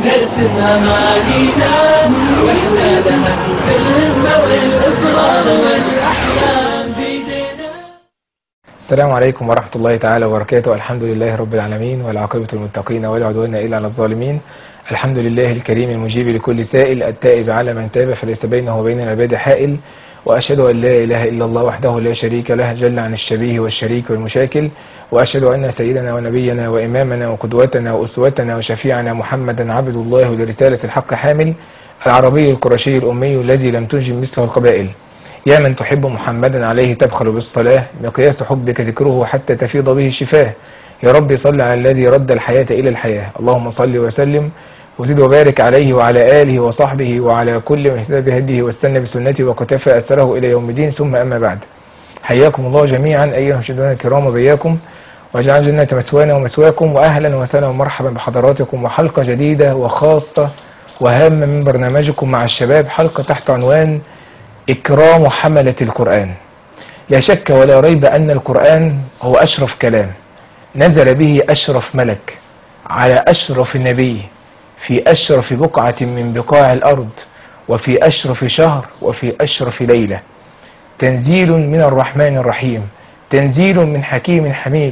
نرسم أمانينا وإحنا لها في الهمة والإصرار والأحلام بيدنا. السلام عليكم ورحمة الله تعالى وبركاته. الحمد لله رب العالمين والعاقبة للمتقين ولا عدوان إلا على الظالمين. الحمد لله الكريم المجيب لكل سائل التائب على من تاب فليس بينه وبين العباد حائل. وأشهد أن لا إله إلا الله وحده لا شريك له جل عن الشبيه والشريك والمشاكل. وأشهد أن سيدنا ونبينا وإمامنا وقدوتنا وأسوتنا وشفيعنا محمدا عبد الله لرسالة الحق حامل، العربي القرشي الأمي الذي لم تنجم مثله القبائل. يا من تحب محمدا عليه تبخل بالصلاة، مقياس حبك ذكره حتى تفيض به الشفاه. يا رب صل على الذي رد الحياة إلى الحياة. اللهم صل وسلم وزد وبارك عليه وعلى آله وصحبه وعلى كل من اهتدى بهديه واستنى بسنته وقتفى أثره إلى يوم الدين، ثم أما بعد. حياكم الله جميعا أيها المشاهدون الكرام وبياكم، وجعل جنة مثوانا ومثواكم، وأهلا وسهلا ومرحبا بحضراتكم وحلقة جديدة وخاصة وهامة من برنامجكم مع الشباب، حلقة تحت عنوان إكرام حملة القرآن. لا شك ولا ريب أن القرآن هو أشرف كلام نزل به أشرف ملك على أشرف نبي في أشرف بقعة من بقاع الأرض وفي أشرف شهر وفي أشرف ليلة. تنزيل من الرحمن الرحيم، تنزيل من حكيم حميد.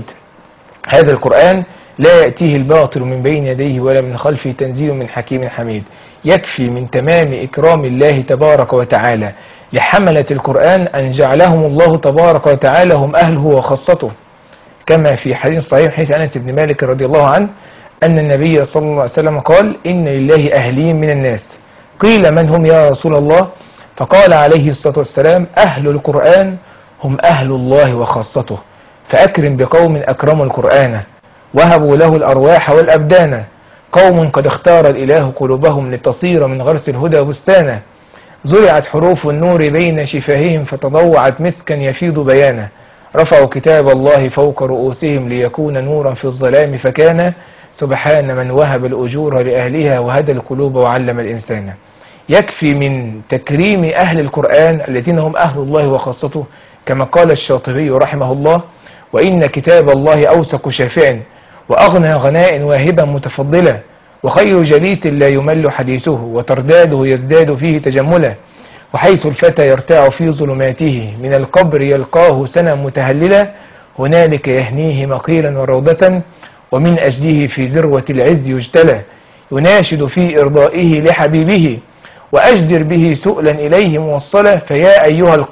هذا القرآن لا يأتيه الباطل من بين يديه ولا من خلفه، تنزيل من حكيم حميد. يكفي من تمام إكرام الله تبارك وتعالى لحملة القرآن أن جعلهم الله تبارك وتعالى هم أهله وخاصته، كما في حديث صحيح حديث أنس بن مالك رضي الله عنه أن النبي صلى الله عليه وسلم قال: إن لله أهلين من الناس. قيل: من هم يا رسول الله؟ فقال عليه الصلاة والسلام: أهل القرآن هم أهل الله وخاصته، فأكرم بقوم أكرموا القرآن وهبوا له الأرواح والأبدان، قوم قد اختار الإله قلوبهم لتصير من غرس الهدى بستانا، زرعت حروف النور بين شفاههم فتضوعت مسكا يفيض بيانا، رفعوا كتاب الله فوق رؤوسهم ليكون نورا في الظلام فكان، سبحان من وهب الأجور لأهلها وهدى القلوب وعلم الإنسان. يكفي من تكريم أهل القرآن الذين هم أهل الله وخاصته، كما قال الشاطبي رحمه الله: وإن كتاب الله أوثق شافع وأغنى غناء واهبا متفضلا، وخير جليس لا يمل حديثه وترداده يزداد فيه تجملا، وحيث الفتى يرتاع في ظلماته من القبر يلقاه سنا متهللا، هنالك يهنيه مقيلا وروضة ومن أجله في ذروة العز يجتلى، يناشد في إرضائه لحبيبه وأجدر به سؤلا إليه موصلا، فيا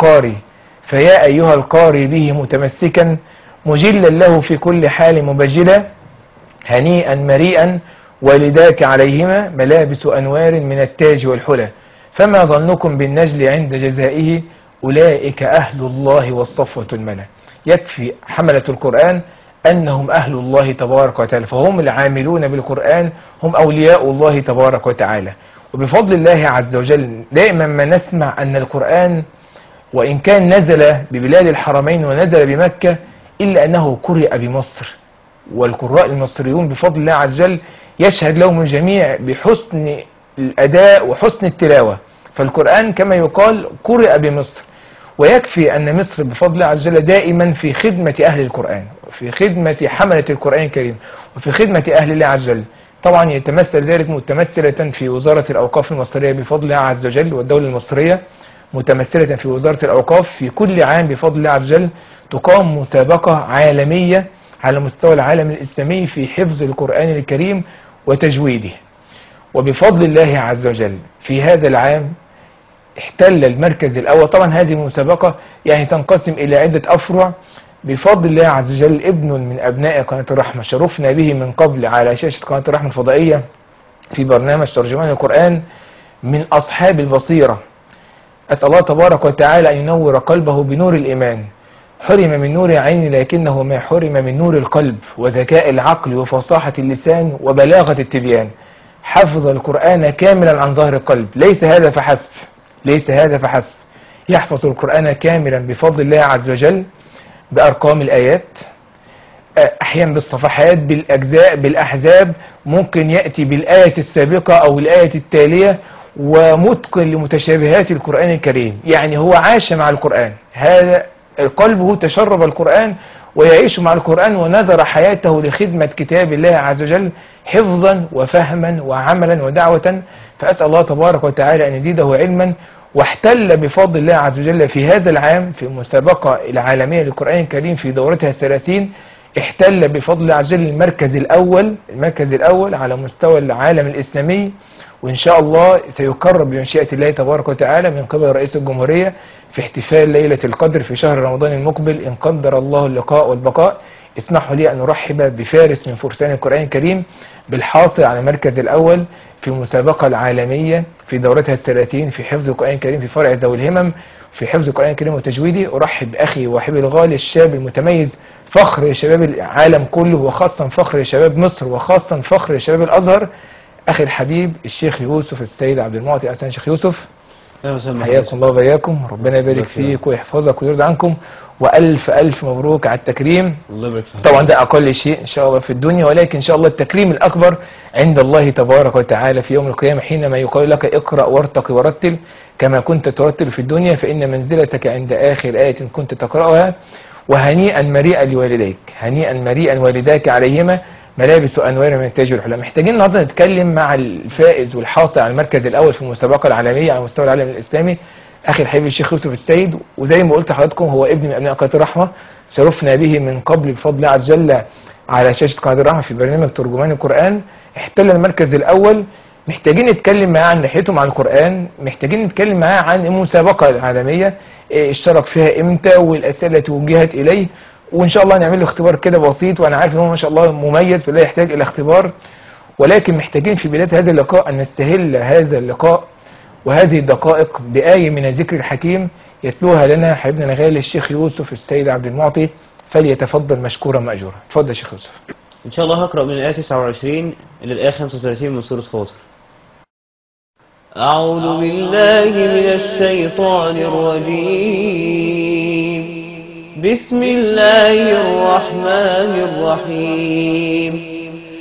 أيها القاري به متمسكا مجلا له في كل حال مبجلا، هنيئا مريئا والداك عليهما ملابس أنوار من التاج والحلى، فما ظنكم بالنجل عند جزائه أولئك أهل الله والصفوة الملا. يكفي حملة القرآن أنهم أهل الله تبارك وتعالى، فهم العاملون بالقرآن هم أولياء الله تبارك وتعالى. وبفضل الله عز وجل دائما ما نسمع أن القرآن وإن كان نزل ببلاد الحرمين ونزل بمكة إلا أنه قرئ بمصر، والقراء المصريون بفضل الله عز وجل يشهد لهم الجميع بحسن الأداء وحسن التلاوة، فالقرآن كما يقال قرئ بمصر. ويكفي أن مصر بفضل الله عز وجل دائما في خدمة أهل القرآن، في خدمة حملة القرآن الكريم، وفي خدمة أهل الله عز وجل. طبعا يتمثل ذلك متمثلة في وزارة الأوقاف المصرية بفضل الله عز وجل، والدولة المصرية متمثلة في وزارة الأوقاف. في كل عام بفضل الله عز وجل تقام مسابقة عالمية على مستوى العالم الإسلامي في حفظ القرآن الكريم وتجويده. وبفضل الله عز وجل في هذا العام احتل المركز الأول. طبعا هذه المسابقة يعني تنقسم إلى عدة أفرع. بفضل الله عز وجل ابن من أبناء قناة الرحمة شرفنا به من قبل على شاشة قناة الرحمة الفضائية في برنامج ترجمان القرآن، من أصحاب البصيرة. أسأل الله تبارك وتعالى أن ينور قلبه بنور الإيمان. حرم من نور العين لكنه ما حرم من نور القلب وذكاء العقل وفصاحة اللسان وبلاغة التبيان. حفظ القرآن كاملا عن ظهر القلب. ليس هذا فحسب، يحفظ القرآن كاملا بفضل الله عز وجل بأرقام الآيات، أحيانا بالصفحات، بالأجزاء، بالأحزاب، ممكن يأتي بالآية السابقة أو الآية التالية، ومتقن لمتشابهات القرآن الكريم. يعني هو عاش مع القرآن، هذا قلبه تشرب القرآن ويعيش مع القرآن ونذر حياته لخدمة كتاب الله عز وجل حفظا وفهما وعملا ودعوة. فأسأل الله تبارك وتعالى أن يزيده علما. واحتل بفضل الله عز وجل في هذا العام في المسابقة العالمية للقرآن الكريم في دورتها 30 احتل بفضل الله عز وجل المركز الأول على مستوى العالم الإسلامي. وإن شاء الله سيقرب بمشيئة الله تبارك وتعالى من قبل رئيس الجمهورية في احتفال ليلة القدر في شهر رمضان المقبل إن قدر الله اللقاء والبقاء. اسمحوا لي أن أرحب بفارس من فرسان القرآن الكريم بالحاصل على المركز الأول في المسابقة العالمية في دورتها 30 في حفظ القرآن الكريم في فرع ذوي الهمم في حفظ القرآن الكريم وتجويده. أرحب بأخي وحبيبي الغالي الشاب المتميز، فخر لشباب العالم كله وخاصة فخر لشباب مصر وخاصة فخر لشباب الأزهر، أخي الحبيب الشيخ يوسف السيد عبد المعطي. أهلا شيخ يوسف، حياكم الله وبياكم، ربنا يبارك فيك ويحفظك ويرضى عنكم، وألف ألف مبروك على التكريم. الله يبارك فيك. طبعا ده أقل شيء إن شاء الله في الدنيا، ولكن إن شاء الله التكريم الأكبر عند الله تبارك وتعالى في يوم القيامة حينما يقال لك اقرأ وارتق ورتل كما كنت ترتل في الدنيا فإن منزلتك عند آخر آية كنت تقرأها. وهنيئا مريئا لوالديك، هنيئا مريئا والداك عليهما ملابس وأنوار من التاج والحلى. محتاجين النهارده نتكلم مع الفائز والحاصل على المركز الأول في المسابقة العالمية على مستوى العالم الإسلامي، أخي الحبيب الشيخ يوسف السيد. وزي ما قلت لحضراتكم هو ابن من أبناء قناة الرحمة، شرفنا به من قبل بفضل الله عز وجل على شاشة قناة الرحمة في برنامج ترجمان القرآن. احتل المركز الأول. محتاجين نتكلم معاه عن رحلته مع القرآن، محتاجين نتكلم معاه عن المسابقة العالمية اشترك فيها امتى والأسئلة التي وجهت إليه، وإن شاء الله نعمل له اختبار كده بسيط، وأنا عارف إن هو ما شاء الله مميز ولا يحتاج إلى اختبار. ولكن محتاجين في بداية هذا اللقاء أن نستهل هذا اللقاء وهذه الدقائق بآية من الذكر الحكيم يتلوها لنا حبيبنا الغالي الشيخ يوسف السيد عبد المعطي، فليتفضل مشكورا مأجورا. اتفضل يا شيخ يوسف. إن شاء الله هقرأ من الآية 29 إلى الآية 35 من سورة فاطر. أعوذ بالله من الشيطان الرجيم. بسم الله الرحمن الرحيم.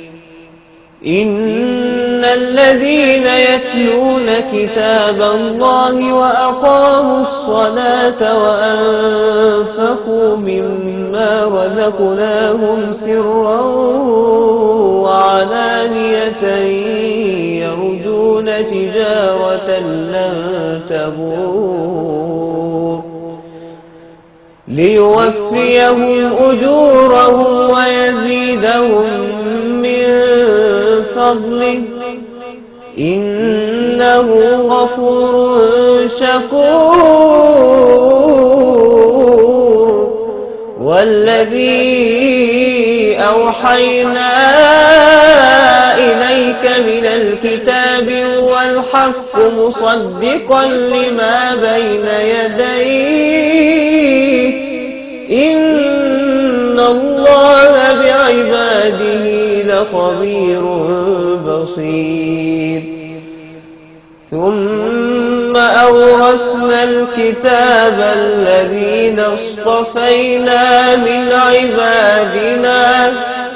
إن الذين يتلون كتاب الله وأقاموا الصلاة وأنفقوا مما رزقناهم سرا وعلانية يرجون تجارة لن تبور ليوفيهم أجورهم ويزيدهم من فضله إنه غفور شكور. والذي أوحينا إليك من الكتاب هو الحق مصدقا لما بين يديه إن الله بعباده لخبير بصير. ثم أورثنا الكتاب الذين اصطفينا من عبادنا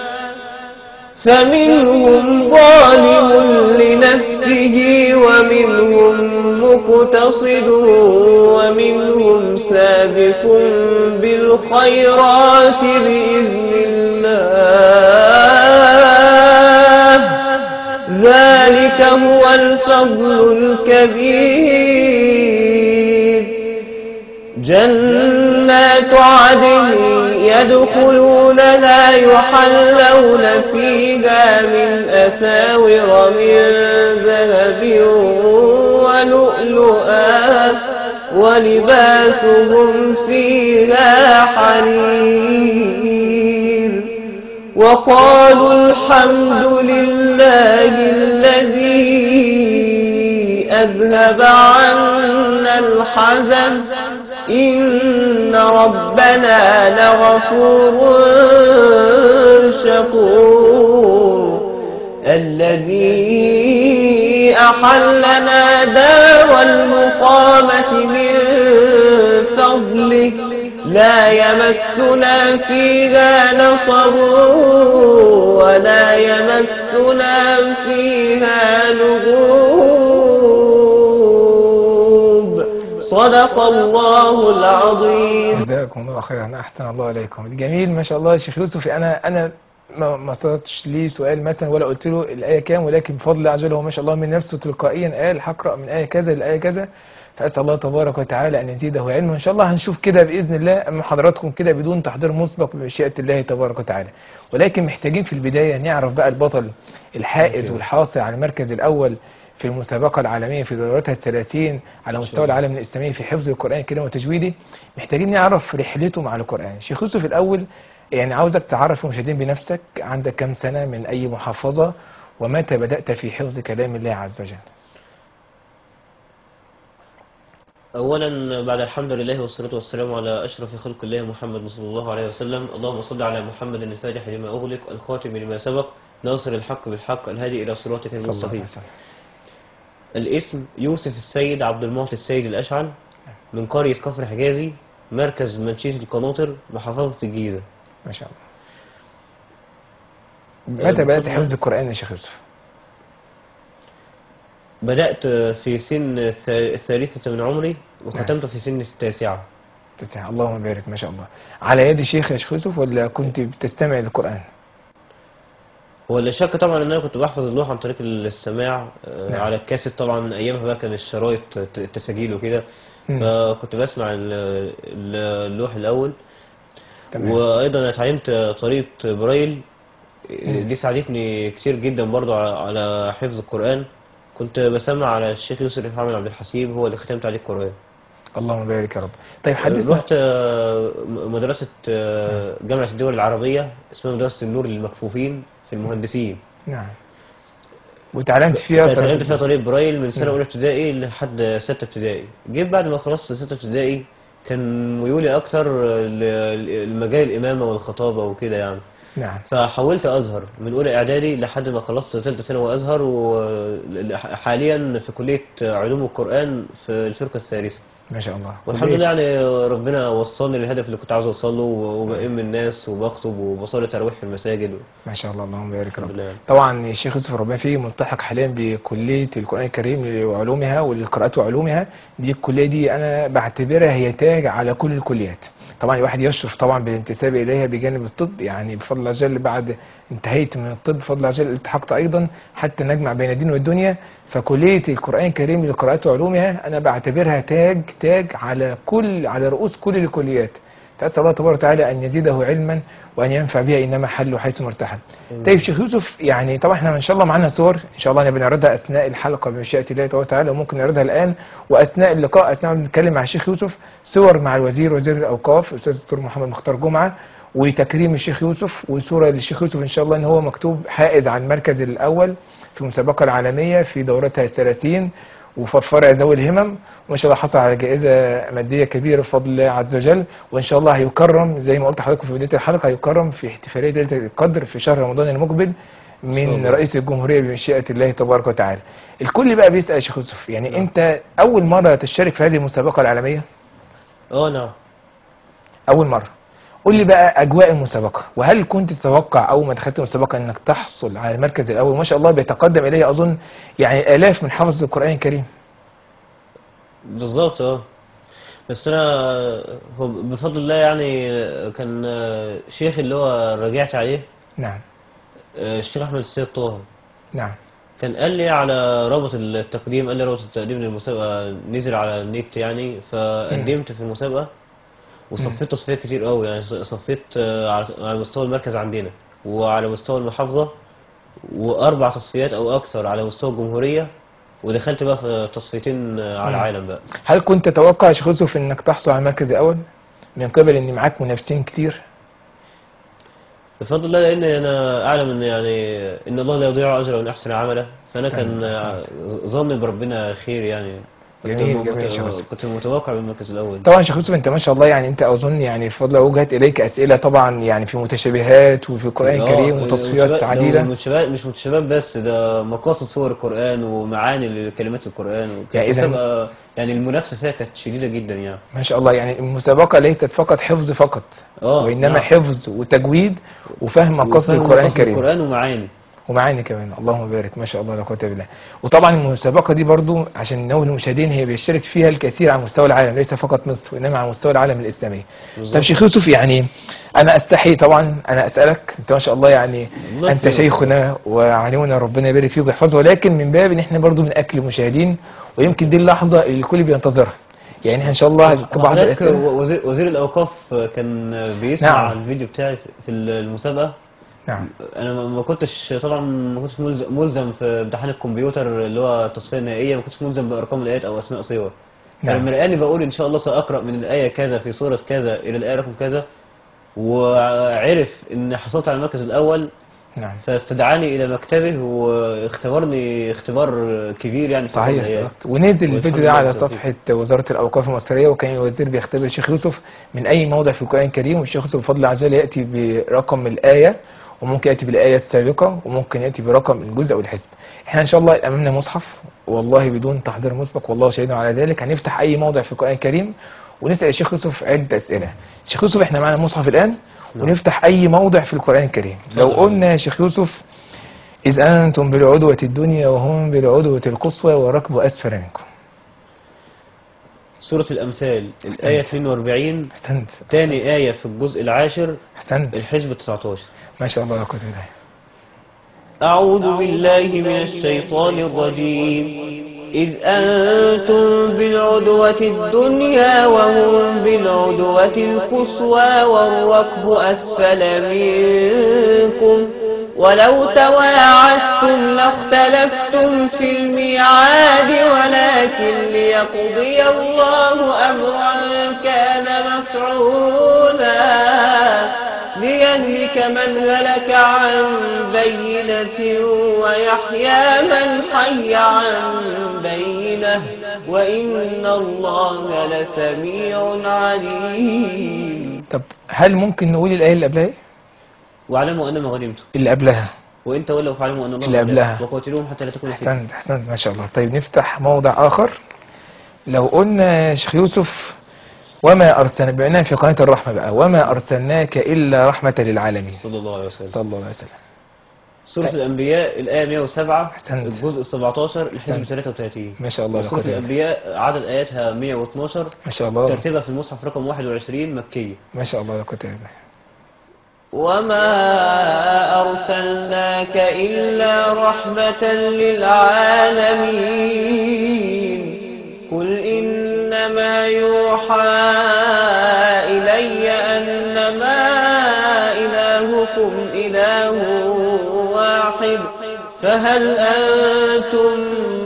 فمنهم ظالم لنفسه ومنهم مقتصد ومنهم سابق بالخيرات بإذن الله ذلك هو الفضل الكبير. جنات عدن يدخلونها يحلون فيها من أساور من ذهب ولؤلؤا ولباسهم فيها حرير. وقالوا الحمد لله الذي أذهب عنا الحزن إن ربنا لغفور شكور. الذي أحلنا دار المقامة من فضله لا يمسنا فيها نصب ولا يمسنا فيها لغوب. صدق الله العظيم. جزاكم الله خيرا، احسن الله اليكم. جميل ما شاء الله يا شيخ يوسف. انا ما صدتش ليه سؤال مثلا ولا قلت له الايه كام، ولكن بفضل الله عز وجل هو ما شاء الله من نفسه تلقائيا قال هقرا من ايه كذا لايه كذا. فاسال الله تبارك وتعالى ان يزيده علما. ان شاء الله هنشوف كده باذن الله اما حضراتكم كده بدون تحضير مسبق بمشيئه الله تبارك وتعالى. ولكن محتاجين في البدايه نعرف بقى البطل الحائز والحاصل على المركز الاول في المسابقة العالمية في دوراتها ال30 على مستوى العالم الإسلامي في حفظ القرآن الكريم وتجويده. محتاجين نعرف رحلته مع القرآن. شيخ يوسف الأول يعني عاوزك تعرف المشاهدين بنفسك، عندك كم سنة، من أي محافظة، ومتى بدأت في حفظ كلام الله عز وجل؟ أولا بعد الحمد لله والصلاة والسلام على أشرف خلق الله محمد صلى الله عليه وسلم. اللهم صل على محمد الفاتح لما أغلق الخاتم لما سبق ناصر الحق بالحق الهادي إلى صراطك صلى الله عليه المستقيم. وسلم. الاسم يوسف السيد عبد المعطي السيد الأشعل، من قرية كفر حجازي، مركز منشية القناطر، محافظة الجيزة. ما شاء الله. متى بدأت حفظ القرآن يا شيخ يوسف؟ بدأت في سن الثالثة من عمري وختمت في سن التاسعة. تسعة. اللهم بارك ما شاء الله. على يد شيخ يا شيخ يوسف ولا كنت بتستمع للقرآن؟ هو لا شك طبعا ان انا كنت بحفظ اللوح عن طريق السماع نعم. على الكاسيت. طبعا ايامها بقى كان الشرايط التساجيل وكده، مم. فكنت بسمع اللوح الاول. تمام. وايضا اتعلمت طريقة برايل، دي ساعدتني كتير جدا برضو على حفظ القرآن. كنت بسمع على الشيخ يوسف محمد عبد الحسيب، هو اللي ختمت عليه القرآن. اللهم بارك يا رب. طيب حدثنا. رحت مدرسة جامعة الدول العربية اسمها مدرسة النور للمكفوفين في المهندسين. نعم. وتعلمت فيها اتعلمت فيها طريق برايل من سنة نعم. أولى ابتدائي لحد 6 ابتدائي. جيت بعد ما خلصت 6 ابتدائي كان ميولي أكتر لمجال الإمامة والخطابة وكده يعني. نعم. فحولت أزهر من أولى إعدادي لحد ما خلصت ثالثة ثانوي أزهر، وحاليا في كلية علوم القرآن في الفرقة الثالثة. ما شاء الله. والحمد لله يعني ربنا وصلني للهدف اللي كنت عاوز اوصله، وبأم الناس وبخطب وبصلي تراويح في المساجد. ما شاء الله. اللهم بارك يا الحمد رب. لله. طبعا الشيخ يوسف ربنا فيه ملتحق حاليا بكليه القران الكريم وعلومها والقراءات وعلومها. دي الكليه دي انا بعتبرها هي تاج على كل الكليات. طبعا الواحد يشرف طبعا بالانتساب اليها بجانب الطب، يعني بفضل الله جل بعد انتهيت من الطب بفضل الله جل التحقت ايضا حتى نجمع بين الدين والدنيا. فكليه القران الكريم للقراءات وعلومها انا بعتبرها تاج على رؤوس كل الكليات. فاسال الله تبارك وتعالى ان يزيده علما وان ينفع بها انما حل حيث مرتحل. طيب شيخ يوسف يعني طبعا احنا ان شاء الله معانا صور ان شاء الله نبقى نعرضها اثناء الحلقه بمشيئه الله تبارك وتعالى، وممكن نعرضها الان واثناء اللقاء اثناء ما بنتكلم مع الشيخ يوسف صور مع وزير الاوقاف الاستاذ الدكتور محمد مختار جمعه وتكريم الشيخ يوسف، وصوره للشيخ يوسف ان شاء الله ان هو مكتوب حائز على المركز الاول في المسابقه العالميه في دورتها ال30 وفي فرع ذوي الهمم، وان شاء الله حصل على جائزه ماديه كبيره بفضل الله عز وجل. وان شاء الله هيكرم زي ما قلت لحضراتكم في بدايه الحلقه، هيكرم في احتفاليه ليله القدر في شهر رمضان المقبل من رئيس الجمهوريه بمشيئه الله تبارك وتعالى. الكل بقى بيسال يا شيخ يوسف يعني انت اول مره تشترك في هذه المسابقه العالميه؟ نعم. اول مره. قول لي بقى اجواء المسابقه، وهل كنت تتوقع اول ما دخلت المسابقه انك تحصل على المركز الاول؟ ما شاء الله بيتقدم اليه اظن يعني الاف من حفظ القران الكريم. بالظبط. بس انا هو بفضل الله يعني كان شيخ اللي هو رجعت عليه، نعم. الشيخ احمد السيد طه، نعم. كان قال لي على رابط التقديم، قال لي رابط التقديم للمسابقه نزل على النت يعني. فقدمت في المسابقه وصفيت تصفيات كتير قوي يعني. صفيت على مستوى المركز عندنا وعلى مستوى المحافظه، واربع تصفيات او اكثر على مستوى الجمهوريه، ودخلت بقى في تصفيتين على العالم بقى. هل كنت تتوقع يا شيخ يوسف انك تحصل على المركز الاول من قبل ان معاك منافسين كتير؟ بفضل الله، لان انا اعلم ان يعني ان الله لا يضيع اجر من احسن عملا، فانا كان ظني بربنا خير يعني. جميل يا شيخ يوسف. كنت متوقع بالمركز الاول. طبعا يا شيخ يوسف انت ما شاء الله يعني انت اظن يعني بفضل الله وجهت اليك اسئله طبعا يعني في متشابهات وفي القران الكريم وتصفيات عديده. مش متشابهات بس، ده مقاصد صور القران ومعاني لكلمات القران. يعني المسابقه يعني المنافسه فيها كانت شديده جدا يعني. ما شاء الله يعني المسابقه ليست فقط حفظ فقط، وانما نعم. حفظ وتجويد وفهم مقاصد القران الكريم. القران ومعاني. ومعاني كمان، اللهم بارك، ما شاء الله لا قوه الا بالله. وطبعا المسابقه دي برضو عشان نقول للمشاهدين هي بيشترك فيها الكثير على مستوى العالم، ليس فقط مصر وانما على مستوى العالم الاسلامي. طب بالظبط. شيخ يوسف، يعني انا استحي طبعا انا اسالك، انت ما شاء الله يعني الله انت يكرمك. شيخنا وعلمنا، ربنا يبارك فيك ويحفظه، ولكن من باب ان احنا برضو من اكل المشاهدين، ويمكن دي اللحظه اللي الكل بينتظرها. يعني احنا ان شاء الله بعض وحضرتك الاسئله. وزير الأوقاف كان بيسمع نعم. الفيديو بتاعي في المسابقة. نعم. أنا ما كنتش طبعا ما كنتش ملزم في امتحان الكمبيوتر اللي هو التصفية النهائية، ما كنتش ملزم بأرقام الآيات أو أسماء صور. نعم. فلما لقاني بقول إن شاء الله سأقرأ من الآية كذا في سورة كذا إلى الآية رقم كذا، وعرف إن حصلت على المركز الأول، نعم. فاستدعاني إلى مكتبه واختبرني اختبار كبير يعني في أرقام صحيح الآيات. صدقت. ونزل والحمد الفيديو ده لله على بالتوفيق. صفحة وزارة الأوقاف المصرية، وكان الوزير بيختبر الشيخ يوسف من أي موضع في القرآن الكريم، والشيخ يوسف بفضل الله عز وجل يأتي برقم الآية، وممكن يأتي بالآية السابقة، وممكن يأتي برقم الجزء أو الحزب. احنا إن شاء الله أمامنا مصحف، والله بدون تحضير مسبق، والله شهيد على ذلك، هنفتح أي موضع في القرآن الكريم ونسأل الشيخ يوسف عدة أسئلة. الشيخ يوسف احنا معنا مصحف الآن، نعم. ونفتح أي موضع في القرآن الكريم. لو اتفضل. قلنا يا شيخ يوسف: إذ أنتم بالعدوة الدنيا وهم بالعدوة القصوى والركب أسفل منكم. سورة الأمثال الآية 42، أحسنت. تاني آية في الجزء العاشر، أحسنت. الحزب 19. ما شاء الله لا قوة إلا بالله. أعوذ بالله من الشيطان الرجيم. إذ أنتم بالعدوة الدنيا وهم بالعدوة القصوى والركب أسفل منكم ولو تواعدتم لاختلفتم في الميعاد ولكن ليقضي الله أمرا كان مفعولا ليهلك من هلك عن بينة ويحيى من حي عن بينة وإن الله لسميع عليم. طب هل ممكن نقول الآية اللي قبلها إيه؟ واعلموا أن ما غنمتم اللي قبلها. وإن تولوا فاعلموا أن الله اللي قبلها. وقاتلوهم حتى لا تكون فتنة. أحسنت أحسنت ما شاء الله. طيب نفتح موضع آخر. لو قلنا شيخ يوسف: وما أرسلنا، بقينا في قناة الرحمة بقى، وما أرسلناك إلا رحمة للعالمين صلى الله عليه وسلم. صلى الله عليه وسلم. سورة الأنبياء الآية 107، أحسنت. الجزء 17، الحزب أحسنت. 33. ما شاء الله لا وسورة قوة إلا بالله. الأنبياء عدد آياتها 112، ما شاء الله. ترتيبها في المصحف رقم 21 مكية. ما شاء الله لا قوة إلا بالله. وما أرسلناك إلا رحمة للعالمين قل إنما يوحى إلي أنما إلهكم إله واحد فهل أنتم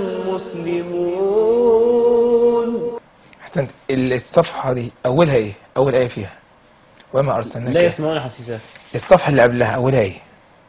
مسلمون. أحسنت. الصفحة دي أولها إيه؟ أول آية فيها وما أرسلناك لا إيه؟ يسمعون حسيسها. الصفحة اللي قبلها أولها إيه؟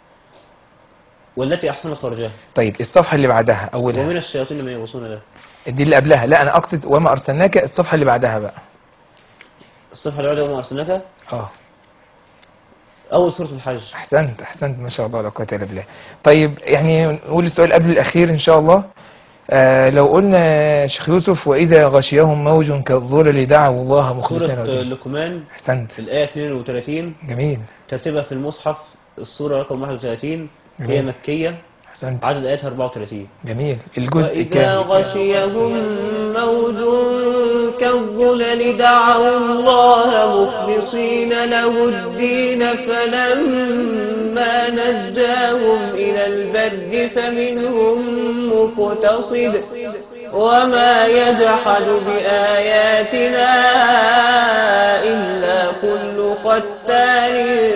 والتي أحسنت فرجها. طيب الصفحة اللي بعدها أولها. ومن الشياطين من يغوصون له. دي اللي قبلها. لا أنا أقصد وما أرسلناك الصفحة اللي بعدها بقى. الصفحة اللي بعدها وما أرسلناك اه أول سورة الحج. أحسنت أحسنت ما شاء الله لا قوة إلا بالله. طيب يعني نقول السؤال قبل الأخير إن شاء الله. لو قلنا شيخ يوسف: وإذا غشيهم موج كالظلل دعوا الله مخلصين سورة له الدين. لقمان أحسنت. الآية 32، جميل. ترتيبها في المصحف السورة رقم 31، هي جميل. مكية، أحسنت. عدد آياتها 34. جميل. الجزء وإذا كام؟ غشيهم موج كالظلل دعوا الله مخلصين له الدين فلما نجاهم إلى البر فمنهم مقتصد وما يجحد بآياتنا إلا كل ختار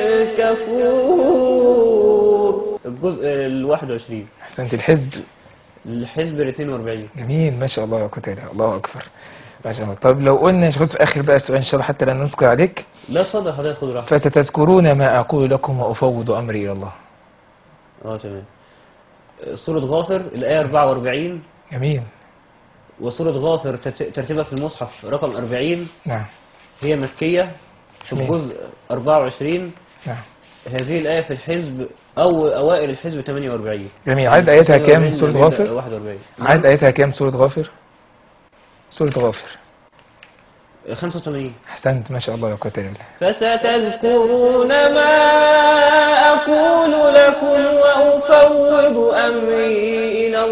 كفور. الجزء 21. أحسنت. الحزب. الحزب 42. جميل ما شاء الله لا قوة إلا بالله. الله أكبر ما شاء الله. طب لو قلنا يا شيخ يوسف آخر بقى سؤال إن شاء الله حتى لا نذكر عليك: لا اتفضل حضرتك خد راحتك. فستذكرون ما أقول لكم وأفوض أمري إلى الله. تمام. سورة غافر الآية 44، جميل. وسورة غافر ترتيبها في المصحف رقم 40، نعم. هي مكية في جميل. الجزء 24. نعم. هذه الآية في الحزب أو أوائل الحزب 48. جميل. عدد آياتها كام سورة 48 غافر؟ 41. عدد آياتها كام سورة غافر؟ سورة غافر 85. احسنت ما شاء الله لا قوه الا بالله. فستذكرون ما أقول لكم وأفوض أمري إلى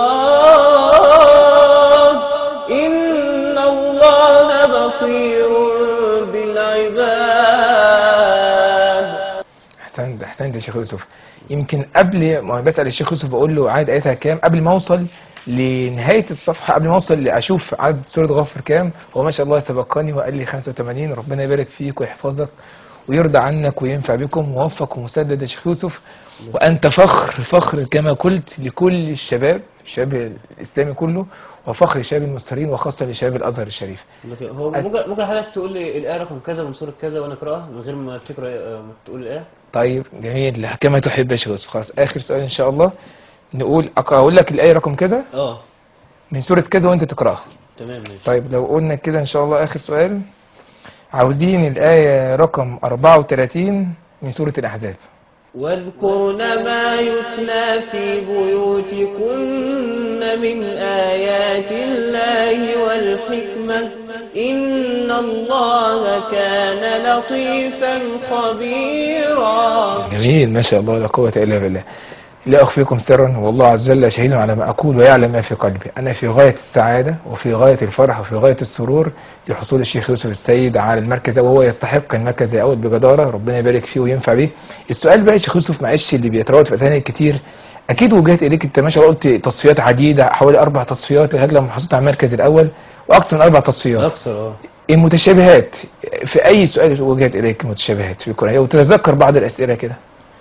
الله إن الله بصير بالعباد. احسنت يا شيخ يوسف. يمكن قبل ما بسال الشيخ يوسف بقول له عدد اياتها كام، قبل ما اوصل لنهايه الصفحه، قبل ما اوصل اشوف عدد سوره غافر كام، هو ما شاء الله سبقني وقال لي 85. ربنا يبارك فيك ويحفظك ويرضى عنك وينفع بكم، موفق ومسدد يا شيخ يوسف. وانت فخر كما قلت لكل الشباب الاسلامي كله، وفخر لشباب المصريين وخاصه لشباب الازهر الشريف. هو ممكن حضرتك تقول لي الآية رقم كذا من سورة كذا وأنا أقرأها من غير ما تقرأ ما تقول الآية؟ طيب جميل كما تحب يا شيخ يوسف. خلاص اخر سؤال ان شاء الله، نقول اقول لك الايه رقم كذا من سوره كذا وانت تقراها. تمام ماشي. طيب لو قلنا كده ان شاء الله اخر سؤال، عاوزين الايه رقم 34 من سوره الاحزاب. واذكرن ما يتلى في بيوتكن من آيات الله والحكمة إن الله كان لطيفا خبيرا. جميل ما شاء الله لا قوه الا بالله. لا أخفيكم سرا والله عز وجل شهيد على ما أقول ويعلم ما في قلبي. أنا في غاية السعادة وفي غاية الفرح وفي غاية السرور لحصول الشيخ يوسف السيد على المركز، وهو يستحق المركز الأول بجدارة، ربنا يبارك فيه وينفع بيه. السؤال بقى يا شيخ يوسف معلش اللي بيتراود في أذهان كتير، أكيد وجهت إليك أنت ما شاء الله، قلت تصفيات عديدة حوالي 4 تصفيات لغاية لما حصلت على المركز الأول وأكثر من 4 تصفيات. أكثر المتشابهات في أي سؤال وجهت إليك متشابهات في القرآن وتتذكر بعض الأسئلة كده؟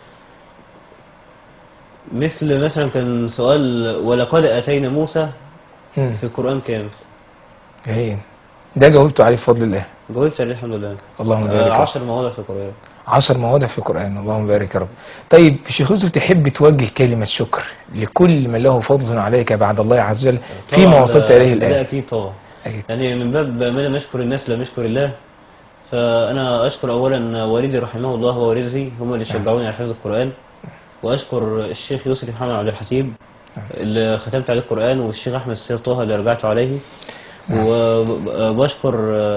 مثلا كان سؤال ولقد أتينا موسى في القرآن كام؟ جميل ده جاوبته عليه بفضل الله. جاوبت عليه الحمد لله. اللهم بارك. 10 مواضع في القرآن. 10 مواضع في القرآن، اللهم بارك يا رب. طيب شيخ يوسف تحب توجه كلمة شكر لكل من له فضل عليك بعد الله عز وجل فيما وصلت إليه الآن؟ ده أكيد طبعا. أكيد. يعني من باب ما لم يشكر الناس لم يشكر الله. فأنا أشكر أولا والدي رحمه الله ووالدتي هم اللي شجعوني على حفظ القرآن، وأشكر الشيخ يسري محمد عبد الحسيب اللي ختمت عليه القرآن، والشيخ أحمد السيد طه اللي رجعت عليه، وبشكر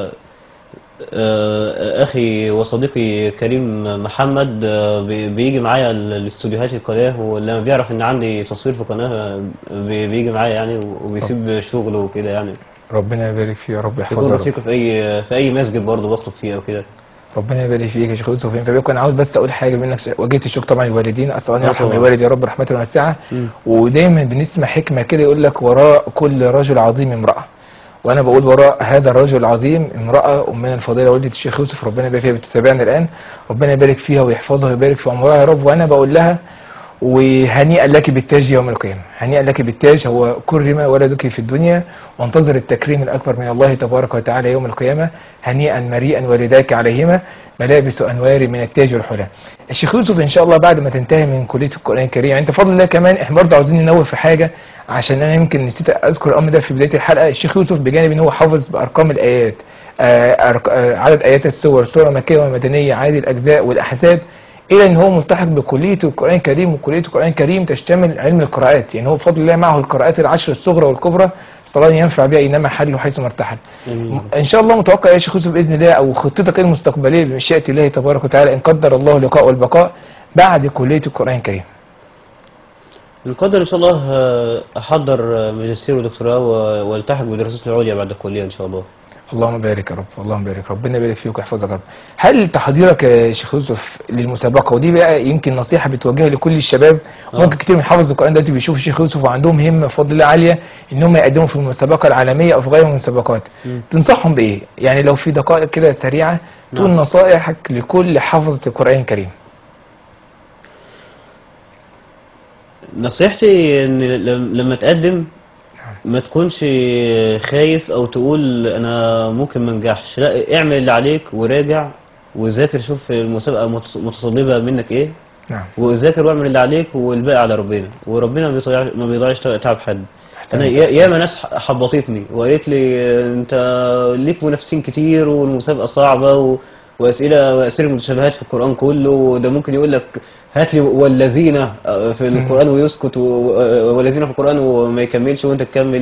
أخي وصديقي كريم محمد بيجي معايا الاستوديوهات القناة، ولما بيعرف إن عندي تصوير في قناة بيجي معايا يعني وبيسيب شغله وكده يعني. ربنا يبارك فيه يا رب يحفظه. يكون رفيقه في أي مسجد برضه بخطب فيه أو كده. ربنا يبارك فيك يا شيخ يوسف وينفع بيك. انا عاوز بس اقول حاجه منك، وجهت الشكر طبعا للوالدين، اسال الله يرحم الوالد يا رب رحمه واسعه. ودايما بنسمع حكمه كده يقول لك وراء كل رجل عظيم امراه، وانا بقول وراء هذا الرجل العظيم امراه امنا الفضيله والده الشيخ يوسف ربنا يبارك فيها بتتابعنا الان، ربنا يبارك فيها ويحفظها ويبارك في عمرها يا رب. وانا بقول لها وهنيئا لك بالتاج يوم القيامة، هنيئا لك بالتاج، هو كرم ولدك في الدنيا وانتظر التكريم الأكبر من الله تبارك وتعالى يوم القيامة. هنيئا مريئا والداك عليهما ملابس أنوار من التاج والحلى. الشيخ يوسف إن شاء الله بعد ما تنتهي من كلية القرآن الكريم، يعني أنت فضل الله كمان إحنا برضه عاوزين ننوه في حاجة عشان أنا يمكن نسيت أذكر الأمر ده في بداية الحلقة. الشيخ يوسف بجانب إن هو حافظ بأرقام الآيات، عدد آيات السور، سورة مكية ومدنية، عدد الأجزاء والأحزاب، إلى أن هو ملتحق بكلية القرآن الكريم، وكلية القرآن الكريم تشتمل علم القراءات، يعني هو بفضل الله معه القراءات العشر الصغرى والكبرى، صلاة ينفع بها أينما حل وحيث ما ارتحل. إن شاء الله متوقع يا شيخ يوسف بإذن الله، أو خطتك المستقبلية بمشيئة الله تبارك وتعالى إن قدر الله اللقاء والبقاء بعد كلية القرآن الكريم؟ نقدر إن شاء الله أحضر ماجستير ودكتوراه والتحق بالدراسات العليا بعد الكلية إن شاء الله. اللهم بارك يا رب، اللهم بارك، ربنا يبارك فيك ويحفظك يا رب. هل تحضيرك يا شيخ يوسف للمسابقه، ودي بقى يمكن نصيحه بتوجهها لكل الشباب، ممكن كتير من حافظ القران دلوقتي بيشوفوا الشيخ يوسف وعندهم همه بفضل الله عاليه ان هم يقدموا في المسابقه العالميه او في غيرها من المسابقات، تنصحهم بايه؟ يعني لو في دقائق كده سريعه تقول نصائحك لكل حافظه القران الكريم. نصيحتي ان لما تقدم ما تكونش خايف او تقول انا ممكن ما انجحش، لا اعمل اللي عليك وراجع وذاكر، شوف المسابقه متطلبه منك ايه، وذاكر واعمل اللي عليك والباقي على ربنا، وربنا ما بيضيعش تعب حد. انا ياما ناس حبطتني وقالت لي انت ليك منافسين كتير والمسابقه صعبه واسئله متشابهات في القران كله، وده ممكن يقول لك هات لي والذين في القران ويسكت والذين في القران وما يكملش وانت تكمل.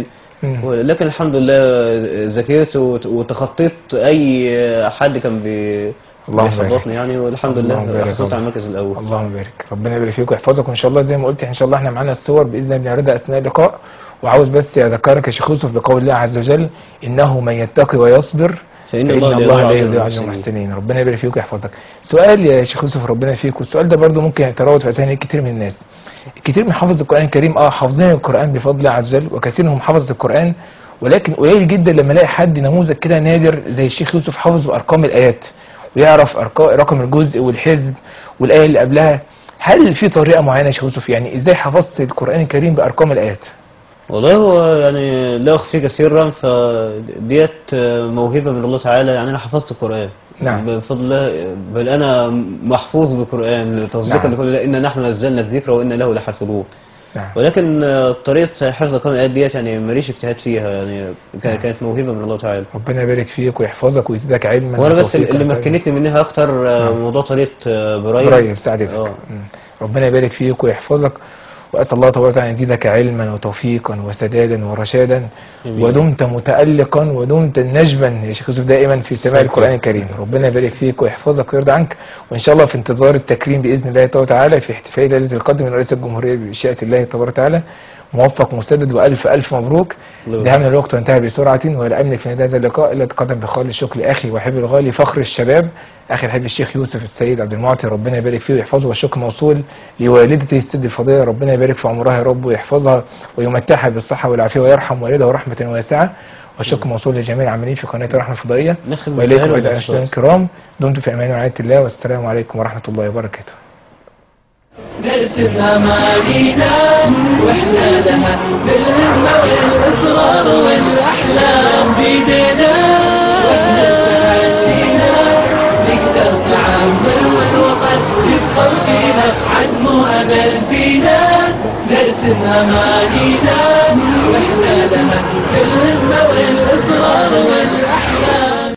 لكن الحمد لله ذاكرت وتخطيت اي حد كان اللهم بارك. بيحبطني يعني، والحمد اللهم لله بارك حصلت على والله. المركز الاول. اللهم بارك، ربنا يبارك فيك ويحفظك، وان شاء الله زي ما قلت ان شاء الله احنا معانا الصور باذن الله بنعرضها اثناء اللقاء. وعاوز بس اذكرك يا شيخ يوسف بقول الله عز وجل: انه من يتقي ويصبر فإن فان الله الله لا أجر يضيع اجر المحسنين. ربنا يبارك فيك ويحفظك. سؤال يا شيخ يوسف ربنا يفيك، والسؤال ده برضو ممكن يتراود في اذهان كتير من الناس. كتير من حافظ القران الكريم حافظين القران بفضل الله عز وجل، وكثير منهم حفظ القران، ولكن قليل جدا لما الاقي حد نموذج كده نادر زي الشيخ يوسف حافظ بارقام الايات، ويعرف رقم الجزء والحزب والايه اللي قبلها. هل في طريقه معينه يا شيخ يوسف يعني ازاي حفظت القران الكريم بارقام الايات؟ والله هو يعني لا أخفيك سرا، فديت موهبة من الله تعالى. يعني أنا حفظت القرآن نعم. بفضل الله، بل أنا محفوظ بالقرآن تصديقا نعم. لقول الله إنا نحن نزلنا الذكر وإنا له لحافظون. نعم. ولكن طريقة حفظ القرآن الآيات ديت يعني ماليش اجتهاد فيها، يعني كانت موهبة من الله تعالى. ربنا يبارك فيك ويحفظك ويزيدك علما وأنا بس وتوفيقا. اللي مكنتني منها أكتر نعم. موضوع طريقة برايل. برايل ساعدتك. ربنا يبارك فيك ويحفظك، وأسأل الله تبارك وتعالى أن يزيدك علما وتوفيقا وسدادا ورشادا، ودمت متألقا ودمت نجما يا شيخ يوسف دائما في سماع القرآن الكريم. ربنا يبارك فيك ويحفظك ويرضى عنك، وإن شاء الله في انتظار التكريم بإذن الله تبارك وتعالى في احتفال ليلة القدر من رئيس الجمهورية بمشيئة الله تبارك وتعالى. موفق مسدد وألف ألف مبروك. دهمنا الوقت وانتهى بسرعة، ولا أملك في هذا اللقاء إلا أتقدم بخالص الشكر لأخي وحبيبي الغالي فخر الشباب أخي الحبيب الشيخ يوسف السيد عبد المعطي، ربنا يبارك فيه ويحفظه، والشكر موصول لوالدتي السيد الفضيلة، ربنا يبارك في عمرها يا رب ويحفظها ويمتعها بالصحة والعافية ويرحم والدها ورحمة واسعة، والشكر موصول لجميع العاملين في قناة الرحمة الفضائية. وإليكم أيها الأشخاص الكرام، دمتم في أمان ورعاية الله، والسلام عليكم ورحمة الله وبركاته. نرسم أمانينا وإحنا لها بالهمة والإصرار والأحلام بيدنا، وإحنا بتعدينا نقدر نعمر والوطن يفخر فينا، عزم وأمل فينا. نرسم أمانينا وإحنا لها بالهمة والإصرار والأحلام.